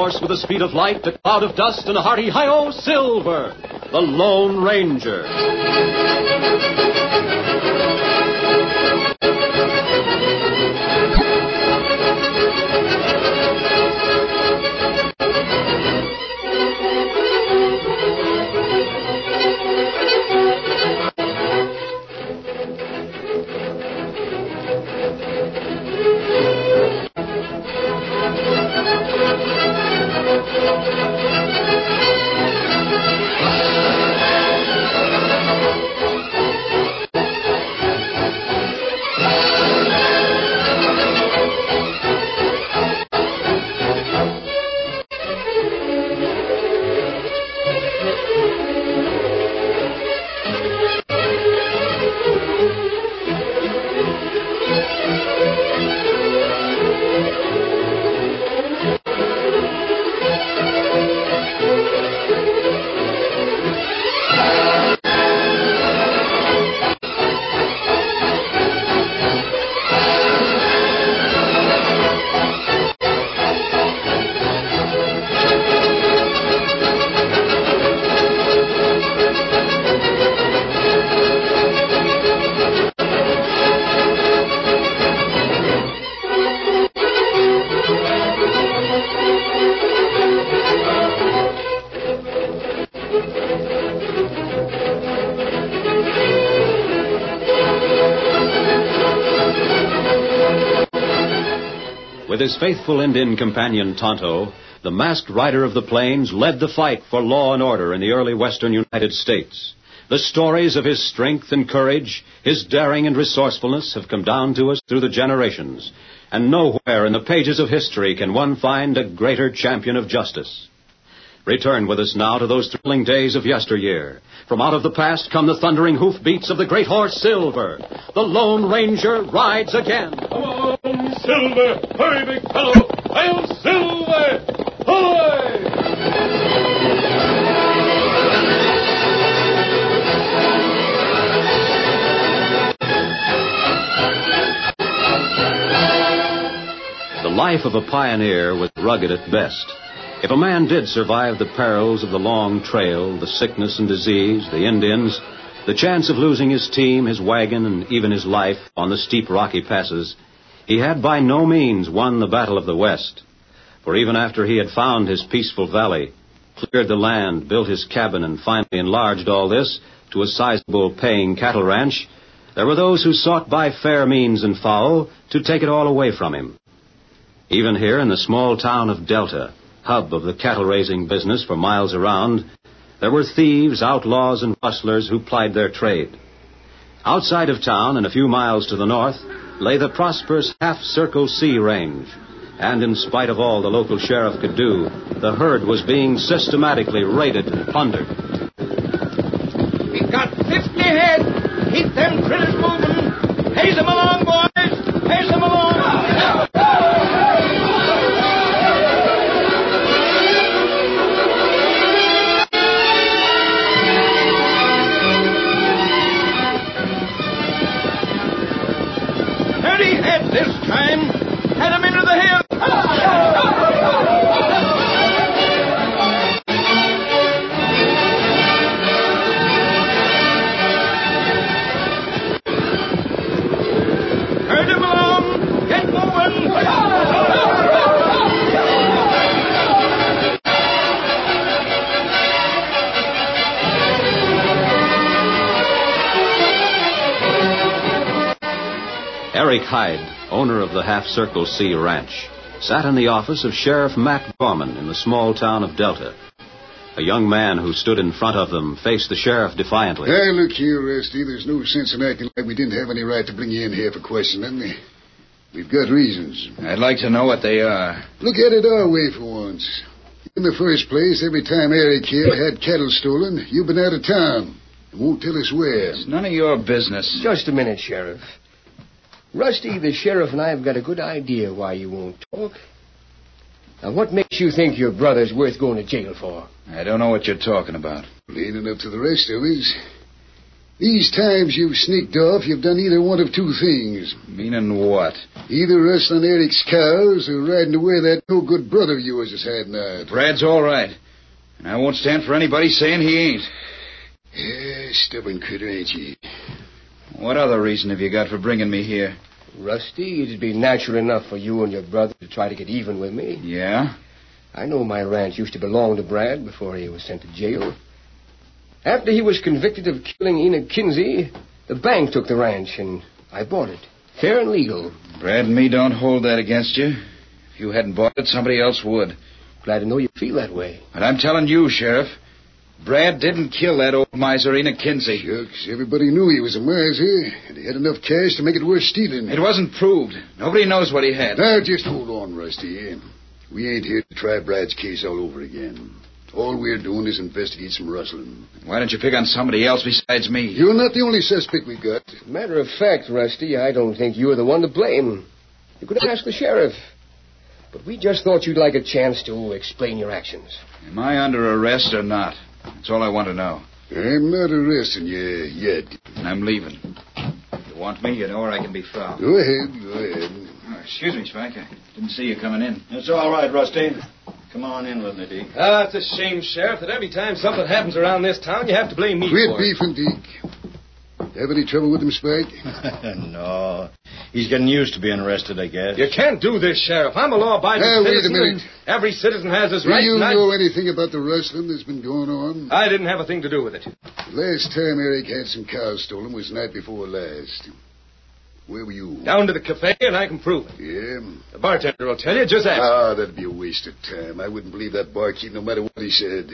horse with the speed of light, a cloud of dust, and a hearty hi-yo, Silver, the Lone Ranger. With his faithful Indian companion Tonto, the masked rider of the plains led the fight for law and order in the early western United States. The stories of his strength and courage, his daring and resourcefulness have come down to us through the generations, and nowhere in the pages of history can one find a greater champion of justice. Return with us now to those thrilling days of yesteryear. From out of the past come the thundering hoofbeats of the great horse Silver. The Lone Ranger rides again. Come on, Silver! Hurry, big fellow! Hail, Silver! Ahoy! The life of a pioneer was rugged at best. If a man did survive the perils of the long trail, the sickness and disease, the Indians, the chance of losing his team, his wagon, and even his life on the steep rocky passes, he had by no means won the Battle of the West. For even after he had found his peaceful valley, cleared the land, built his cabin, and finally enlarged all this to a sizable paying cattle ranch, there were those who sought by fair means and foul to take it all away from him. Even here in the small town of Delta, hub of the cattle-raising business for miles around, there were thieves, outlaws, and rustlers who plied their trade. Outside of town, and a few miles to the north, lay the prosperous Half-Circle C range. And in spite of all the local sheriff could do, the herd was being systematically raided and plundered. We got 50 head. Keep them critters moving. Pace them along, boys. Pace them along. This time, head him into the hill. Herd him along. Get moving. Eric Hyde, owner of the Half-Circle C ranch, sat in the office of Sheriff Matt Gorman in the small town of Delta. A young man who stood in front of them faced the sheriff defiantly. Hey, look here, Rusty. There's no sense in acting like we didn't have any right to bring you in here for questioning. We've got reasons. I'd like to know what they are. Look at it our way for once. In the first place, every time Eric here had cattle stolen, you've been out of town. And won't tell us where. It's none of your business. Just a minute, Sheriff. Rusty, the sheriff and I have got a good idea why you won't talk. Now, what makes you think your brother's worth going to jail for? I don't know what you're talking about. Leading up to the rest of us. These times you've sneaked off, you've done either one of two things. Meaning what? Either rustling Eric's cows or riding away that no-good brother of yours is hiding out. Brad's all right. And I won't stand for anybody saying he ain't. Yeah, stubborn critter, ain't you? What other reason have you got for bringing me here? Rusty, it'd be natural enough for you and your brother to try to get even with me. Yeah? I know my ranch used to belong to Brad before he was sent to jail. After he was convicted of killing Enoch Kinsey, the bank took the ranch, and I bought it. Fair and legal. Brad and me don't hold that against you. If you hadn't bought it, somebody else would. Glad to know you feel that way. But I'm telling you, Sheriff, Brad didn't kill that old miser Enoch Kinsey. Shucks, everybody knew he was a miser, and he had enough cash to make it worth stealing. It wasn't proved. Nobody knows what he had. Now, just hold on, Rusty. We ain't here to try Brad's case all over again. All we're doing is investigate some rustling. Why don't you pick on somebody else besides me? You're not the only suspect we've got. Matter of fact, Rusty, I don't think you're the one to blame. You could ask the sheriff. But we just thought you'd like a chance to explain your actions. Am I under arrest or not? That's all I want to know. I'm not arresting you yet. I'm leaving. If you want me, you know where I can be found. Go ahead. Oh, excuse me, Spike. I didn't see you coming in. It's all right, Rusty. Come on in with me, Deke. It's a shame, Sheriff, that every time something happens around this town, you have to blame me Quit for it. beefing, Deke. Have any trouble with him, Spike? No. He's getting used to being arrested, I guess. You can't do this, Sheriff. I'm a law-abiding Now, wait a citizen. minute. And every citizen has his Do rights. you and know anything about the rustling that's been going on? I didn't have a thing to do with it. Last time Eric had some cows stolen was the night before last. Where were you? Down to the cafe, and I can prove it. Yeah? The bartender will tell you. Just ask. That'd be a waste of time. I wouldn't believe that barkeep no matter what he said.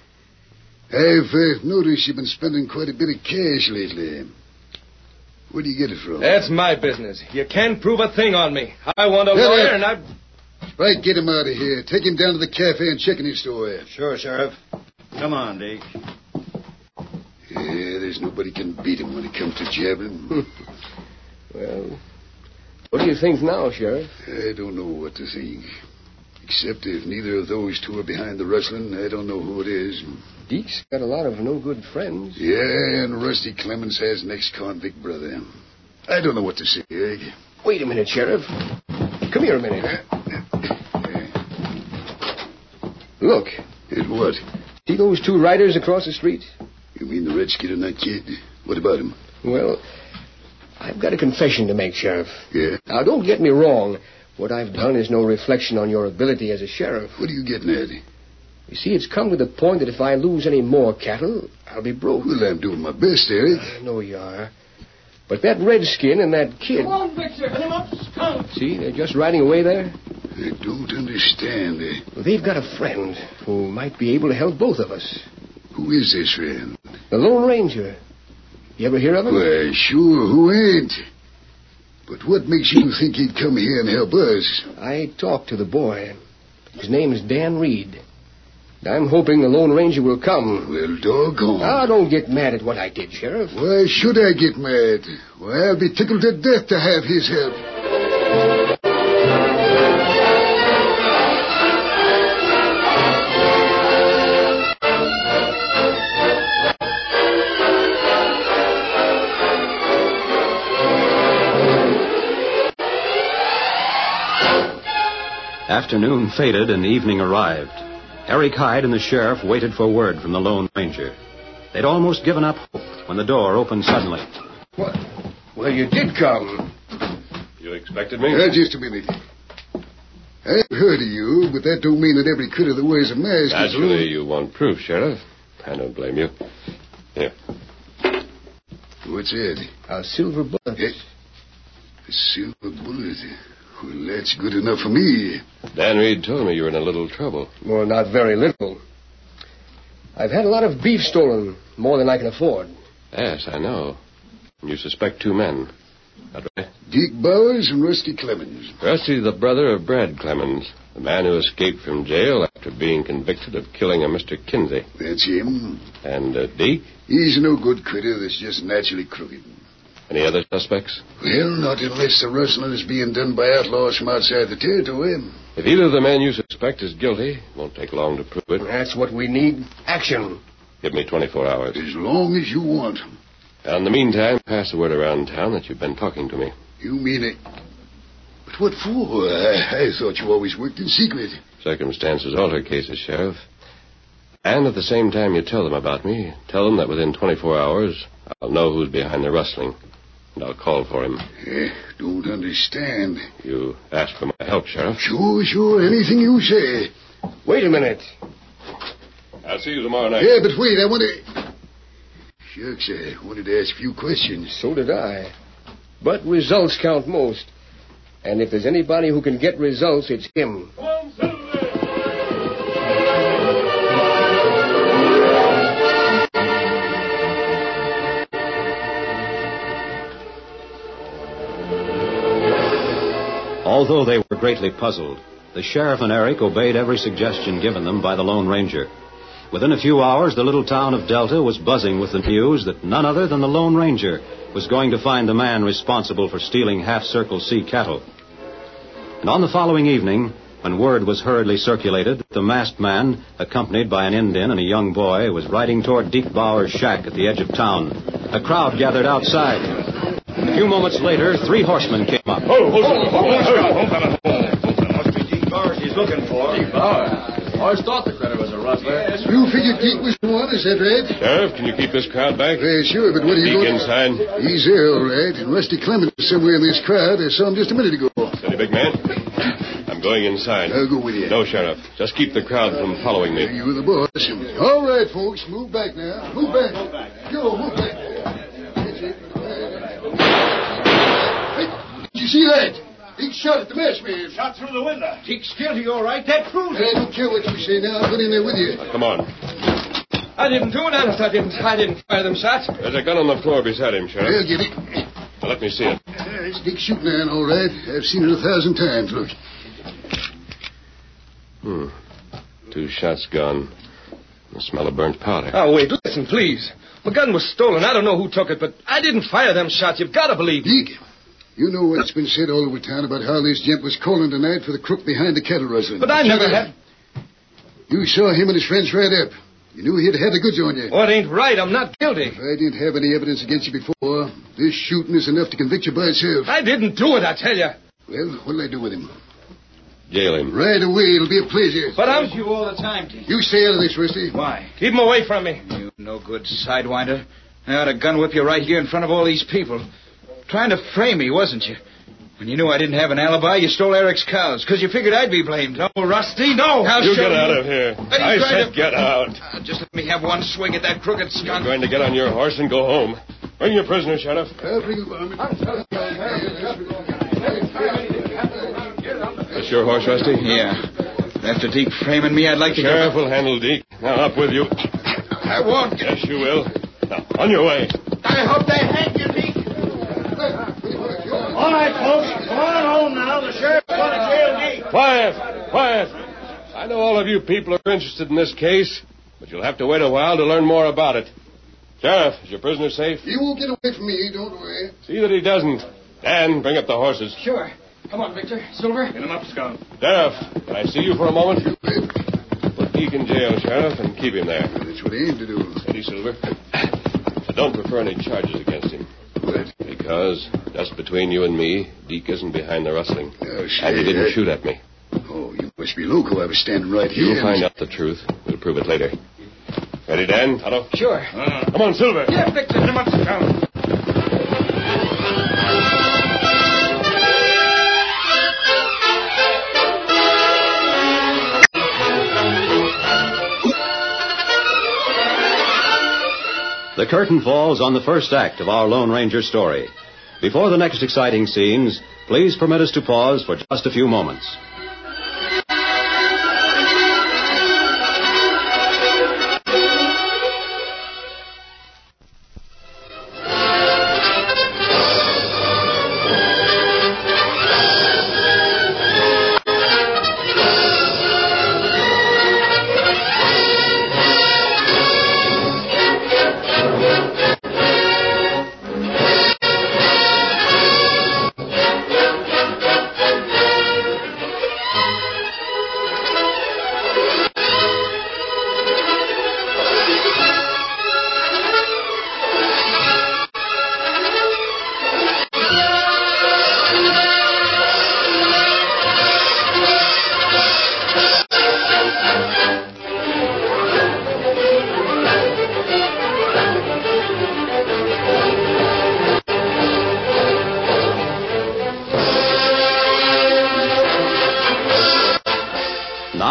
I've noticed you've been spending quite a bit of cash lately. Where do you get it from? That's my business. You can't prove a thing on me. I want a lawyer, and I... Right, get him out of here. Take him down to the cafe and check in his store. Sure, Sheriff. Come on, Deke. Yeah, there's nobody can beat him when it comes to jabbing. Well, what do you think now, Sheriff? I don't know what to think. Except if neither of those two are behind the rustling, I don't know who it is. Deke's got a lot of no-good friends. Yeah, and Rusty Clemens has an ex-convict brother. I don't know what to say, Eric. Wait a minute, Sheriff. Come here a minute. Look. What? See those two riders across the street? You mean the redskin and that kid? What about him? Well, I've got a confession to make, Sheriff. Yeah? Now, don't get me wrong. What I've done is no reflection on your ability as a sheriff. What are you getting at? You see, it's come to the point that if I lose any more cattle, I'll be broke. Well, I'm doing my best, Eric. I know you are. But that redskin and that kid... Come on, Victor. Come up, skunk. See, they're just riding away there. I don't understand. Well, they've got a friend who might be able to help both of us. Who is this friend? The Lone Ranger. You ever hear of him? Why, sure, who ain't? But what makes you think he'd come here and help us? I talked to the boy. His name is Dan Reed. I'm hoping the Lone Ranger will come. Well, doggone. Now, don't get mad at what I did, Sheriff. Why should I get mad? Why, I'll be tickled to death to have his help. Afternoon faded and evening arrived. Eric Hyde and the sheriff waited for word from the Lone Ranger. They'd almost given up hope when the door opened suddenly. What? Well, you did come. You expected me? Just a minute. I've heard of you, but that don't mean that every critter that wears a mask Naturally, you want proof, Sheriff. I don't blame you. Here. What's it? A silver bullet. A silver bullet. Well, that's good enough for me. Dan Reed told me you were in a little trouble. Well, not very little. I've had a lot of beef stolen, more than I can afford. Yes, I know. You suspect two men. That right? Deke Bowers and Rusty Clemens. Rusty's the brother of Brad Clemens, the man who escaped from jail after being convicted of killing a Mr. Kinsey. That's him. And Deke? He's no good critter that's just naturally crooked. Any other suspects? Well, not unless the rustling is being done by outlaws from outside the territory. If either of the men you suspect is guilty, it won't take long to prove it. That's what we need. Action. Give me 24 hours. As long as you want. In the meantime, pass the word around town that you've been talking to me. You mean it? But what for? I thought you always worked in secret. Circumstances alter cases, Sheriff. And at the same time you tell them about me, tell them that within 24 hours, I'll know who's behind the rustling. And I'll call for him. Don't understand. You ask for my help, Sheriff. Sure. Anything you say. Wait a minute. I'll see you tomorrow night. Yeah, but wait, I want to... Shucks, I wanted to ask a few questions. So did I. But results count most. And if there's anybody who can get results, it's him. Come on, Silver! Although they were greatly puzzled, the sheriff and Eric obeyed every suggestion given them by the Lone Ranger. Within a few hours, the little town of Delta was buzzing with the news that none other than the Lone Ranger was going to find the man responsible for stealing half-circle sea cattle. And on the following evening, when word was hurriedly circulated that the masked man, accompanied by an Indian and a young boy, was riding toward Deke Bauer's shack at the edge of town, a crowd gathered outside. A few moments later, 3 horsemen came up. Must be Deke Bauer he's looking for. Deke Bauer? I always thought the critter was a rustler. You figured Deke was the one, is that right? Sheriff, can you keep this crowd back? Sure, but what are you Deke going... inside. He's there, all right. And Rusty Clemens is somewhere in this crowd. I saw him just a minute ago. Steady, big man. I'm going inside. I'll go with you. No, Sheriff. Just keep the crowd from following me. You were the boss. All right, folks. Move back now. Move back. Go, move back. Hey, did you see that? Deke shot at the masked man. Shot through the window. Deke's guilty, all right. That proves it. I don't care what you say now. I'll get in there with you. Come on. I didn't do it, honest. I didn't fire them shots. There's a gun on the floor beside him, Sheriff. I'll get it. Now, let me see it. It's Dick shooting iron, all right. I've seen it 1,000 times. Look. 2 shots gone. The smell of burnt powder. Oh, wait, listen, please. My gun was stolen. I don't know who took it, but I didn't fire them shots. You've got to believe me. Deke, you know what's been said all over town about how this gent was calling tonight for the crook behind the cattle rustling. But I never had... You saw him and his friends right up. You knew he'd had the goods on you. What ain't right? I'm not guilty. If I didn't have any evidence against you before, this shooting is enough to convict you by itself. I didn't do it, I tell you. Well, what'll I do with him? Jail him. Right away. It'll be a pleasure. But I'm... You all the time, Deke. You stay out of this, Rusty. Why? Keep him away from me. You no good sidewinder. I ought to gun whip you right here in front of all these people. Trying to frame me, wasn't you? When you knew I didn't have an alibi, you stole Eric's cows, because you figured I'd be blamed. No, Rusty, no. You get out of here. I said get out. Just let me have one swing at that crooked You're skunk. going to get on your horse and go home. Bring your prisoner, Sheriff. I'll bring him on. That's your horse, Rusty? Yeah. After Deke framing me, I'd like to Sheriff will handle Deke. Now, up with you. I won't. Yes, you will. Now, on your way. I hope they hang you, Deke. All right, folks. Come on home now. The sheriff's going to jail Deke. Quiet! Quiet! I know all of you people are interested in this case, but you'll have to wait a while to learn more about it. Sheriff, is your prisoner safe? He won't get away from me, don't worry. See that he doesn't. Dan, bring up the horses. Sure. Come on, Victor. Silver. Get him up, Skunk. Sheriff, can I see you for a moment? Put Deke in jail, Sheriff, and keep him there. That's what I aim to do. Steady, Silver. I don't prefer any charges against him. What? Because, just between you and me, Deke isn't behind the rustling. Oh, shit. And he didn't shoot at me. Oh, you must be loco. I was standing right here. You'll find out the truth. We'll prove it later. Ready, Dan? Tonto? Sure. Come on, Silver. Yeah, Victor. Get him up, Scout. The curtain falls on the first act of our Lone Ranger story. Before the next exciting scenes, please permit us to pause for just a few moments.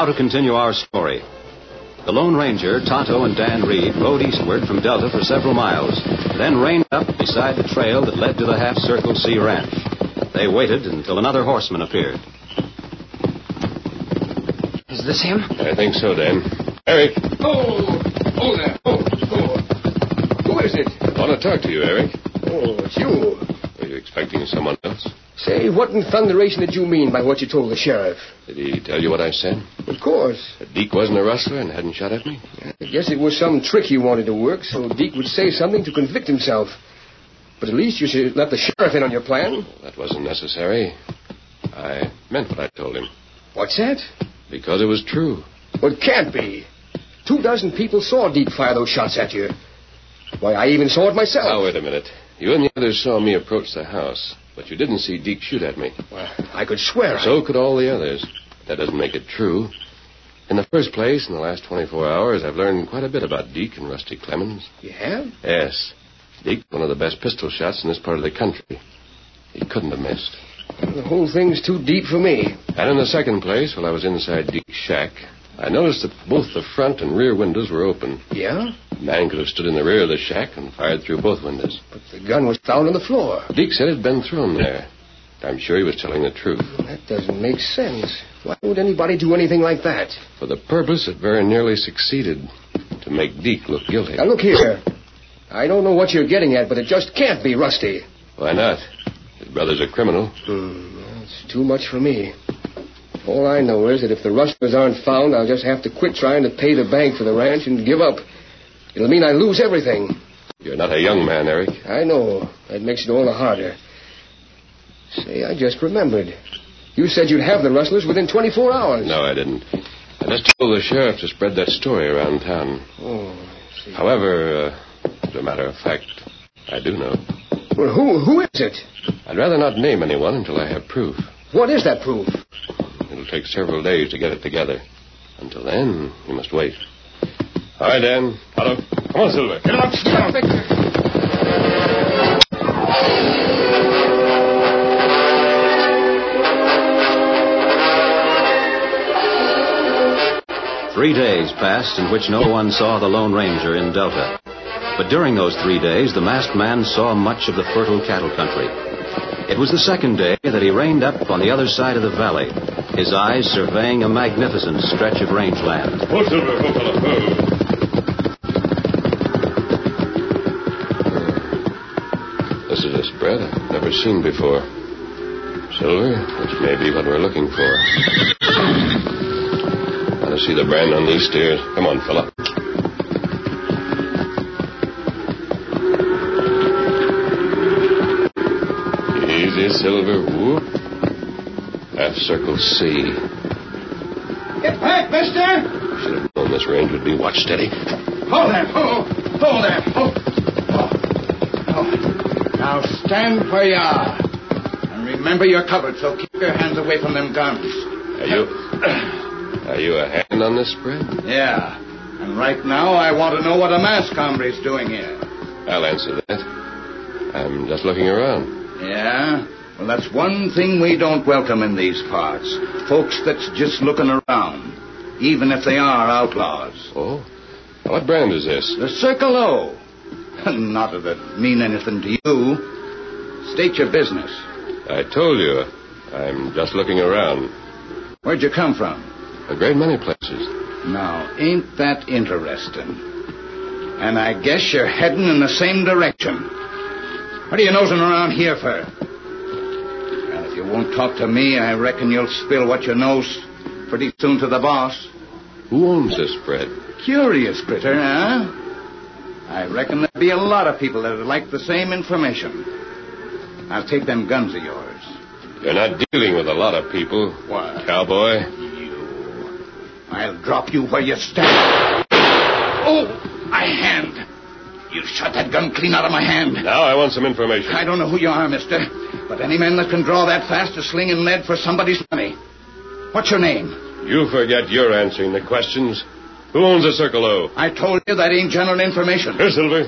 Now to continue our story. The Lone Ranger, Tonto, and Dan Reed rode eastward from Delta for several miles, then reined up beside the trail that led to the Half Circle C Ranch. They waited until another horseman appeared. Is this him? I think so, Dan. Eric. Oh there. Who is it? I want to talk to you, Eric. Oh, it's you. Were you expecting someone else? Say, what in thunderation did you mean by what you told the sheriff? Did he tell you what I said? Of course. That Deke wasn't a rustler and hadn't shot at me? I guess it was some trick he wanted to work so Deke would say something to convict himself. But at least you should let the sheriff in on your plan. That wasn't necessary. I meant what I told him. What's that? Because it was true. Well, it can't be. 24 people saw Deke fire those shots at you. Why, I even saw it myself. Now, wait a minute. You and the others saw me approach the house, but you didn't see Deke shoot at me. Well, I could swear So could all the others. That doesn't make it true. In the first place, in the last 24 hours, I've learned quite a bit about Deke and Rusty Clemens. You have? Yes. Deke's one of the best pistol shots in this part of the country. He couldn't have missed. Well, the whole thing's too deep for me. And in the second place, while I was inside Deke's shack, I noticed that both the front and rear windows were open. Yeah? A man could have stood in the rear of the shack and fired through both windows. But the gun was found on the floor. Deke said it had been thrown there. I'm sure he was telling the truth. That doesn't make sense. Why would anybody do anything like that? For the purpose, it very nearly succeeded. To make Deke look guilty. Now, look here. I don't know what you're getting at, but it just can't be Rusty. Why not? His brother's a criminal. It's too much for me. All I know is that if the rustlers aren't found, I'll just have to quit trying to pay the bank for the ranch and give up. It'll mean I lose everything. You're not a young man, Eric. I know. That makes it all the harder. Say, I just remembered. You said you'd have the rustlers within 24 hours. No, I didn't. I just told the sheriff to spread that story around town. Oh, I see. However, as a matter of fact, I do know. Well, who is it? I'd rather not name anyone until I have proof. What is that proof? It'll take several days to get it together. Until then, you must wait. All right, Dan. Otto. Come on, Silver. Get up, stop it. 3 days passed in which no one saw the Lone Ranger in Delta. But during those 3 days, the masked man saw much of the fertile cattle country. It was the second day that he reined up on the other side of the valley, his eyes surveying a magnificent stretch of rangeland. Oh, Silver, oh, fella. Oh. This is a spread I've never seen before. Silver, this may be what we're looking for. Want to see the brand on these steers? Come on, fella. Easy, Silver. Whoop. Half Circle C. Get back, mister! Should have known this range would be watch steady. Hold there. Hold there. Now stand where you are. And remember you're covered, so keep your hands away from them guns. Are you a hand on this spread? Yeah. And right now I want to know what a masked hombre's doing here. I'll answer that. I'm just looking around. Yeah? Well, that's one thing we don't welcome in these parts. Folks that's just looking around, even if they are outlaws. Oh? What brand is this? The Circle O. Not that it mean anything to you. State your business. I told you. I'm just looking around. Where'd you come from? A great many places. Now, ain't that interesting? And I guess you're heading in the same direction. What are you nosing around here for? Well, if you won't talk to me, I reckon you'll spill what you knows pretty soon to the boss. Who owns this spread? Curious critter, huh? I reckon there'd be a lot of people that'd like the same information. I'll take them guns of yours. You're not dealing with a lot of people. What? Cowboy. I'll drop you where you stand. Oh, my hand. You shot that gun clean out of my hand. Now I want some information. I don't know who you are, mister, but any man that can draw that fast is slinging lead for somebody's money. What's your name? You forget you're answering the questions. Who owns the Circle O? I told you that ain't general information. Here, Silver.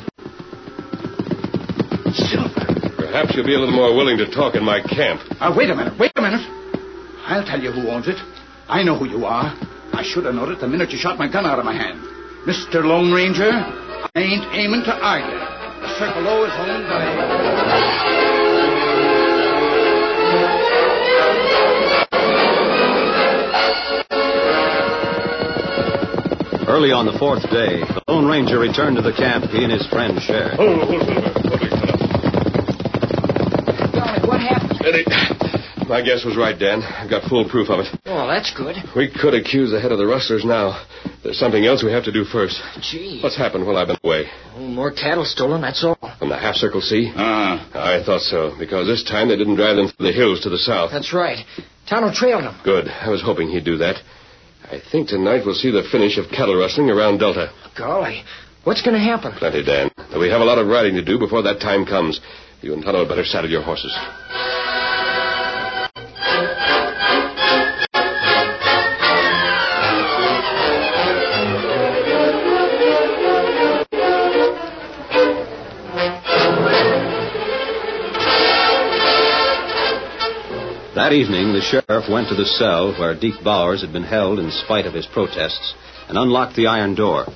Silver. Perhaps you'll be a little more willing to talk in my camp. Wait a minute. I'll tell you who owns it. I know who you are. I should have noticed the minute you shot my gun out of my hand. Mr. Lone Ranger, I ain't aiming to argue. The Circle O is owned by... Early on the fourth day, the Lone Ranger returned to the camp he and his friend shared. What happened? Eddie, my guess was right, Dan. I've got full proof of it. Oh, that's good. We could accuse the head of the rustlers now. There's something else we have to do first. Gee. What's happened while I've been away? Oh, more cattle stolen, that's all. From the half-circle sea? I thought so, because this time they didn't drive them through the hills to the south. That's right. Tonto trailed them. Good. I was hoping he'd do that. I think tonight we'll see the finish of cattle rustling around Delta. Golly, what's going to happen? Plenty, Dan. Though we have a lot of riding to do before that time comes. You and Tonto had better saddle your horses. That evening, the sheriff went to the cell where Deke Bowers had been held in spite of his protests and unlocked the iron door.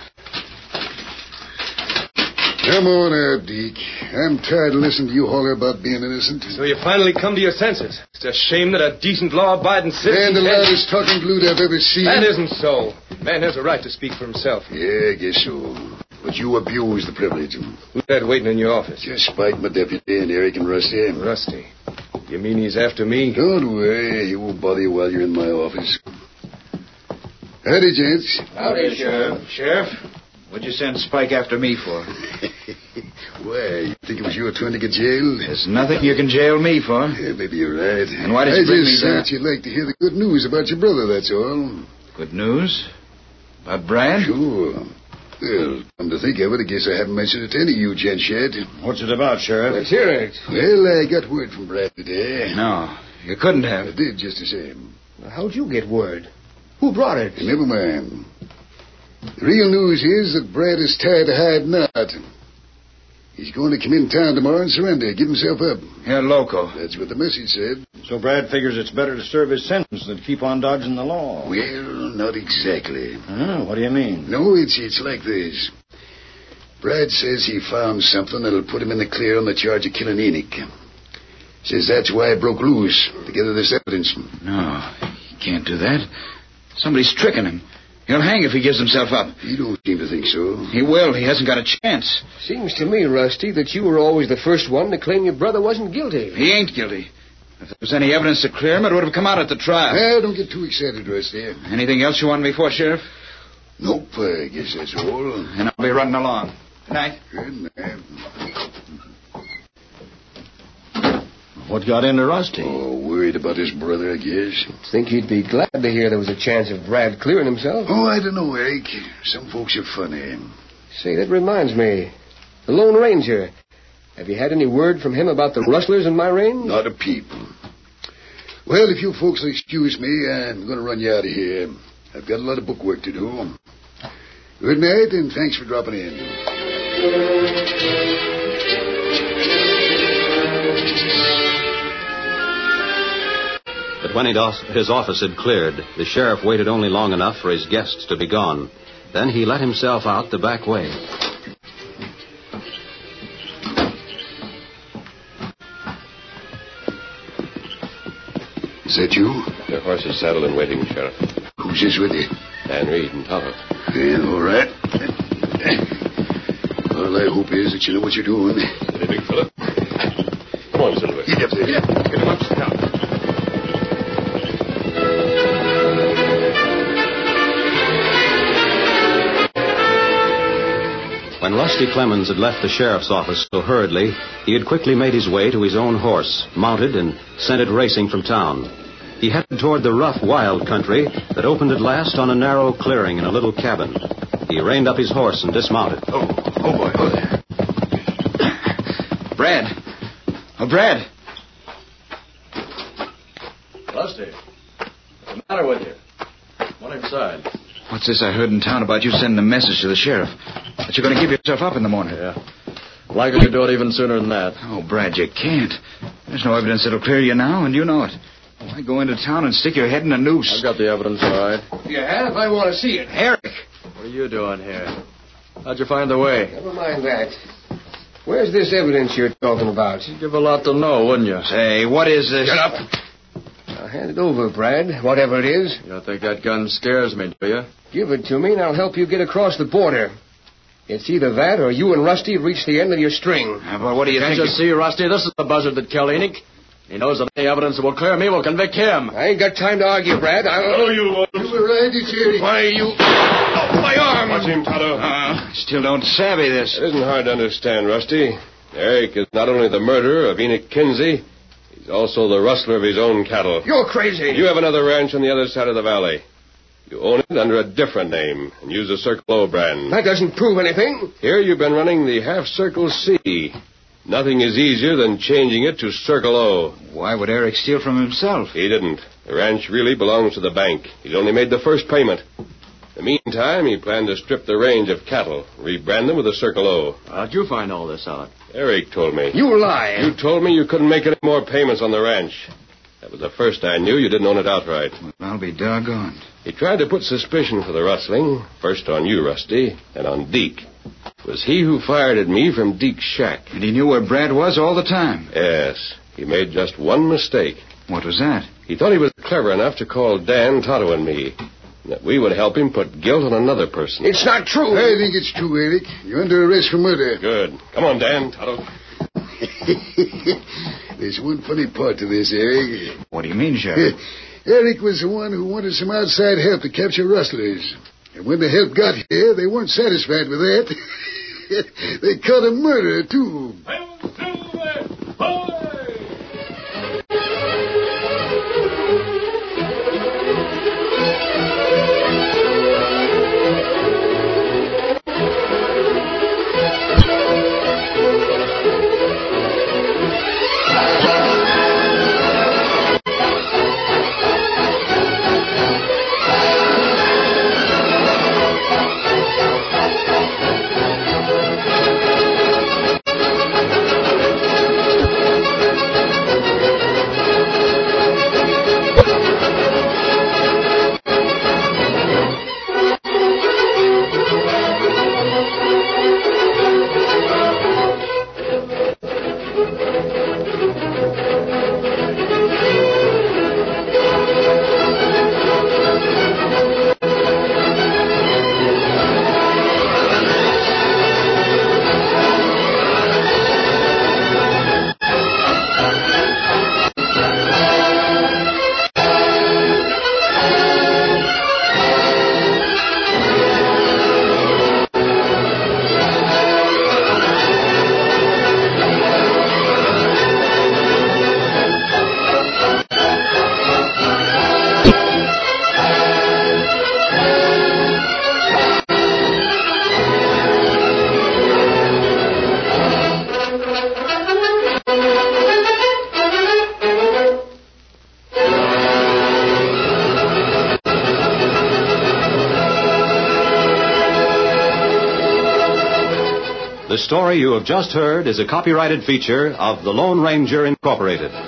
Come on out, Deke. I'm tired of listening to you holler about being innocent. So you finally come to your senses. It's a shame that a decent, law-abiding citizen... And the loudest talking glued I've ever seen. That isn't so. Man has a right to speak for himself. Yeah, I guess so. But you abuse the privilege. Who's that waiting in your office? Just Spike, my deputy, and Eric and Rusty. Rusty. You mean he's after me? Don't worry. He won't bother you while you're in my office. Howdy, gents. Howdy, Sheriff. Sheriff, what'd you send Spike after me for? Why, you think it was your turn to get jailed? There's nothing you can jail me for. Yeah, maybe you're right. And why did you bring me I just thought you'd like to hear the good news about your brother, that's all. Good news? About Brad? Sure. Well, come to think of it, I guess I haven't mentioned it to any of you gents yet. What's it about, Sheriff? Let's hear it. Well, I got word from Brad today. No, you couldn't have. I did just the same. How'd you get word? Who brought it? Never mind. The real news is that Brad is tired of hiding out. He's going to come in town tomorrow and surrender, give himself up. You're loco. That's what the message said. So Brad figures it's better to serve his sentence than keep on dodging the law. Well, not exactly. What do you mean? No, it's like this. Brad says he found something that'll put him in the clear on the charge of killing Enoch. Says that's why I broke loose, to gather this evidence. No, he can't do that. Somebody's tricking him. He'll hang if he gives himself up. You don't seem to think so. He will. He hasn't got a chance. Seems to me, Rusty, that you were always the first one to claim your brother wasn't guilty. He ain't guilty. If there was any evidence to clear him, it would have come out at the trial. Well, don't get too excited, Rusty. Anything else you want me for, Sheriff? Nope, I guess that's all. And I'll be running along. Good night. Good night. What got into Rusty? Oh, worried about his brother, I guess. Think he'd be glad to hear there was a chance of Brad clearing himself? Oh, I don't know, Eric. Some folks are funny. Say, that reminds me. The Lone Ranger. Have you had any word from him about the rustlers in my range? Not a peep. Well, if you folks will excuse me, I'm going to run you out of here. I've got a lot of book work to do. Good night, and thanks for dropping in. But when his office had cleared, the sheriff waited only long enough for his guests to be gone. Then he let himself out the back way. Is that you? Your horse is saddled and waiting, Sheriff. Who's this with you? Dan Reed and Tonto. Yeah, all right. All I hope is that you know what you're doing. Steady, big fella. Come on, Silver. Get up there. Get him up. Now. When Rusty Clemens had left the sheriff's office so hurriedly, he had quickly made his way to his own horse, mounted, and sent it racing from town. He headed toward the rough, wild country that opened at last on a narrow clearing in a little cabin. He reined up his horse and dismounted. Oh, boy. Oh, there. Brad. Oh, Brad. Rusty, what's the matter with you? Come on inside. What's this I heard in town about you sending a message to the sheriff? That you're going to give yourself up in the morning. Yeah. Likely to do it even sooner than that. Oh, Brad, you can't. There's no evidence that'll clear you now, and you know it. Why go into town and stick your head in a noose? I've got the evidence, all right. You have? I want to see it. Eric! What are you doing here? How'd you find the way? Never mind that. Where's this evidence you're talking about? You'd give a lot to know, wouldn't you? Say, what is this? Shut up. Now, hand it over, Brad, whatever it is. You don't think that gun scares me, do you? Give it to me, and I'll help you get across the border. It's either that or you and Rusty have reached the end of your string. Well, what do you Can't think? you see, Rusty? This is the buzzard that killed Enoch. He knows that any evidence that will clear me will convict him. I ain't got time to argue, Brad. Oh, you were right, it's Eric. Why, you... Oh, my arm! Watch him, Tonto. Still don't savvy this. It isn't hard to understand, Rusty. Eric is not only the murderer of Enoch Kinsey, he's also the rustler of his own cattle. You're crazy. You have another ranch on the other side of the valley. You own it under a different name and use the Circle O brand. That doesn't prove anything. Here you've been running the Half Circle C. Nothing is easier than changing it to Circle O. Why would Eric steal from himself? He didn't. The ranch really belongs to the bank. He's only made the first payment. In the meantime, he planned to strip the range of cattle, rebrand them with a Circle O. How'd you find all this out? Eric told me. You lie. You told me you couldn't make any more payments on the ranch. That was the first I knew you didn't own it outright. I'll be doggone. He tried to put suspicion for the rustling, first on you, Rusty, and on Deke. It was he who fired at me from Deke's shack. And he knew where Brad was all the time. Yes. He made just one mistake. What was that? He thought he was clever enough to call Dan, Tonto, and me. And that we would help him put guilt on another person. It's not true. I think it's true, Eric. You're under arrest for murder. Good. Come on, Dan, Tonto. There's one funny part to this, Eric. What do you mean, Sheriff? Eric was the one who wanted some outside help to capture rustlers. And when the help got here, they weren't satisfied with that. They caught a murderer, too. The story you have just heard is a copyrighted feature of the Lone Ranger Incorporated.